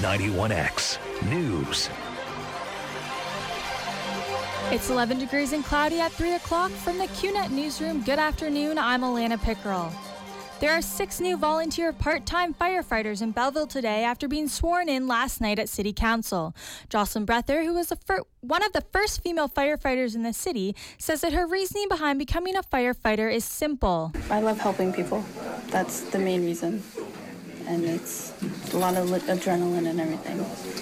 91X News. It's 11 degrees and cloudy at 3 o'clock from the QNet Newsroom. Good afternoon, I'm Alana Pickrell. There are 6 new volunteer part-time firefighters in Belleville today after being sworn in last night at City Council. Jocelyn Breather, who was one of the first female firefighters in the city, says that her reasoning behind becoming a firefighter is simple. I love helping people. That's the main reason. And it's a lot of adrenaline and everything.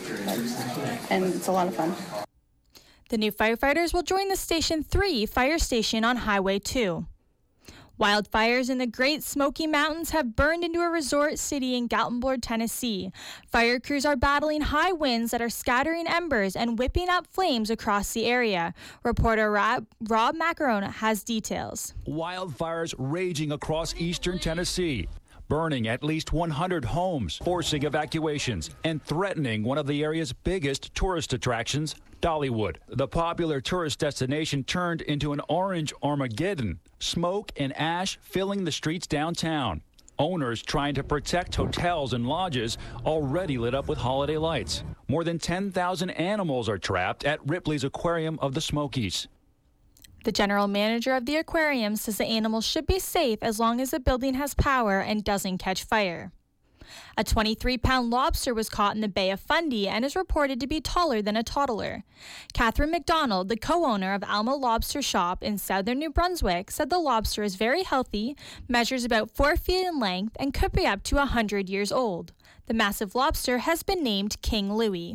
And it's a lot of fun. The new firefighters will join the Station 3 fire station on Highway 2. Wildfires in the Great Smoky Mountains have burned into a resort city in Gatlinburg, Tennessee. Fire crews are battling high winds that are scattering embers and whipping up flames across the area. Reporter Rob Macarona has details. Wildfires raging across eastern Tennessee, burning at least 100 homes, forcing evacuations, and threatening one of the area's biggest tourist attractions, Dollywood. The popular tourist destination turned into an orange Armageddon, smoke and ash filling the streets downtown. Owners trying to protect hotels and lodges already lit up with holiday lights. More than 10,000 animals are trapped at Ripley's Aquarium of the Smokies. The general manager of the aquarium says the animals should be safe as long as the building has power and doesn't catch fire. A 23-pound lobster was caught in the Bay of Fundy and is reported to be taller than a toddler. Catherine McDonald, the co-owner of Alma Lobster Shop in southern New Brunswick, said the lobster is very healthy, measures about 4 feet in length, and could be up to 100 years old. The massive lobster has been named King Louis.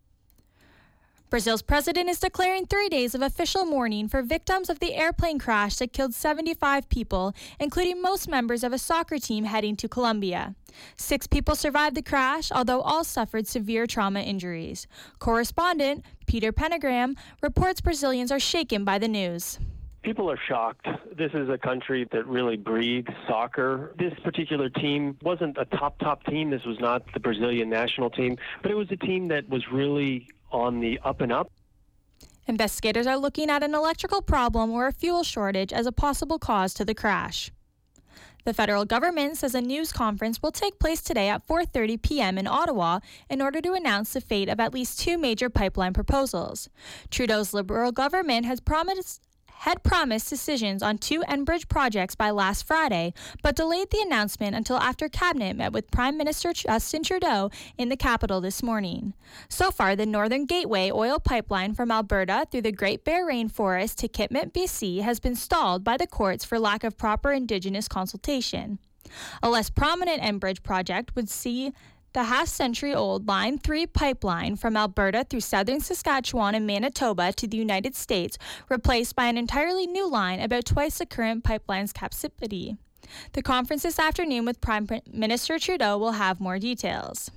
Brazil's president is declaring 3 days of official mourning for victims of the airplane crash that killed 75 people, including most members of a soccer team heading to Colombia. 6 people survived the crash, although all suffered severe trauma injuries. Correspondent Peter Penagram reports Brazilians are shaken by the news. People are shocked. This is a country that really breathes soccer. This particular team wasn't a top team. This was not the Brazilian national team, but it was a team that was really on the up and up. Investigators are looking at an electrical problem or a fuel shortage as a possible cause to the crash. The federal government says a news conference will take place today at 4:30 p.m. in Ottawa in order to announce the fate of at least 2 major pipeline proposals. Trudeau's Liberal government had promised decisions on 2 Enbridge projects by last Friday, but delayed the announcement until after Cabinet met with Prime Minister Justin Trudeau in the capital this morning. So far, the Northern Gateway oil pipeline from Alberta through the Great Bear Rainforest to Kitmut, BC, has been stalled by the courts for lack of proper Indigenous consultation. A less prominent Enbridge project would see the half-century-old Line 3 pipeline from Alberta through southern Saskatchewan and Manitoba to the United States replaced by an entirely new line about twice the current pipeline's capacity. The conference this afternoon with Prime Minister Trudeau will have more details.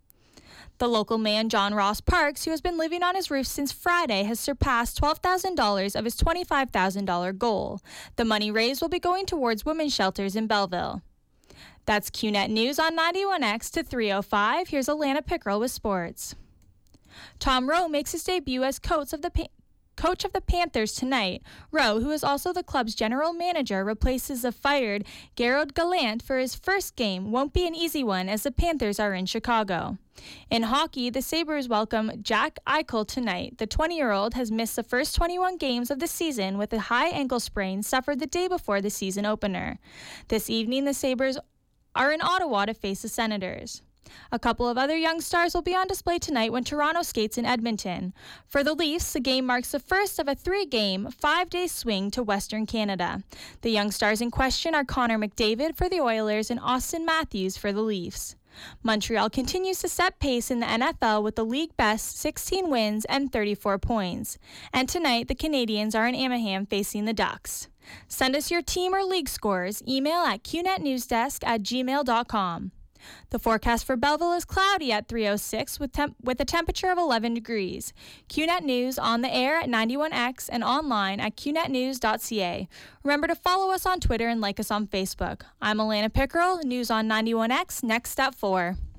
The local man, John Ross Parks, who has been living on his roof since Friday, has surpassed $12,000 of his $25,000 goal. The money raised will be going towards women's shelters in Belleville. That's QNet News on 91X to 3:05. Here's Alana Pickrell with sports. Tom Rowe makes his debut as coach of the Panthers tonight. Rowe, who is also the club's general manager, replaces the fired Gerard Gallant for his first game. Won't be an easy one as the Panthers are in Chicago. In hockey, the Sabres welcome Jack Eichel tonight. The 20-year-old has missed the first 21 games of the season with a high ankle sprain suffered the day before the season opener. This evening, the Sabres are in Ottawa to face the Senators. A couple of other young stars will be on display tonight when Toronto skates in Edmonton. For the Leafs, the game marks the first of a 3-game, 5-day swing to Western Canada. The young stars in question are Connor McDavid for the Oilers and Austin Matthews for the Leafs. Montreal continues to set pace in the NFL with the league best 16 wins and 34 points. And tonight, the Canadiens are in Anaheim facing the Ducks. Send us your team or league scores. Email at qnetnewsdesk@gmail.com. The forecast for Belleville is cloudy at 3:06 with a temperature of 11 degrees. QNet News on the air at 91X and online at qnetnews.ca. Remember to follow us on Twitter and like us on Facebook. I'm Alana Pickrell, News on 91X, next at 4.